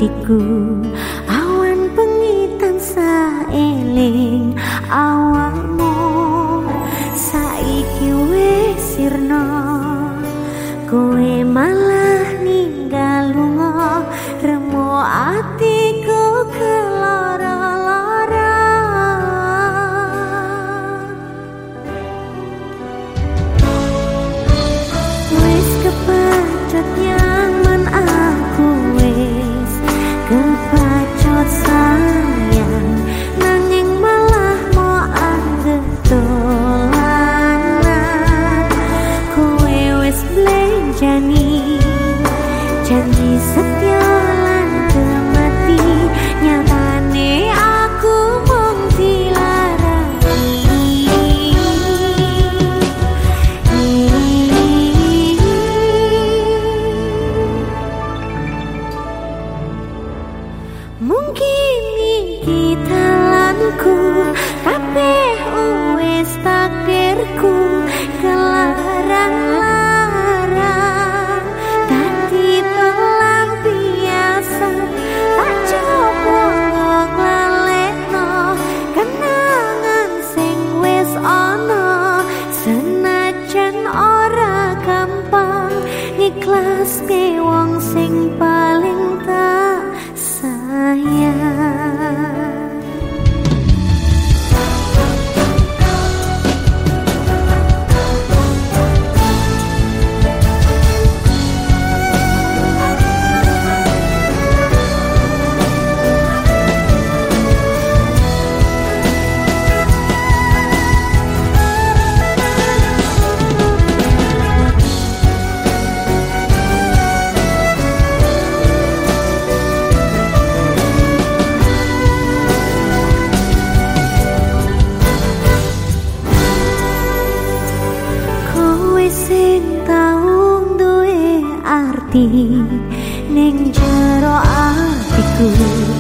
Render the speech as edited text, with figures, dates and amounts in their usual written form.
atiku awan bengi tansah eling awakmu saiki wis sirna kowe malah ninggal lunga remo atiku kelara-lara wis kepacut nyaman aku wis kepacut sayang nanging malah mau anggap dolanan kowe wis blenjani janji setia lan kemati nyatane aku mung dilarani mungkin iki dalanku kabeh wis takdirku kelarang-larang dadi telang biasa tak coba nglalekno kenangan sing wis ana senajan ora gampang ikhlaske wong sing paling tak sayang. Sing tau duwe arti ning jero atiku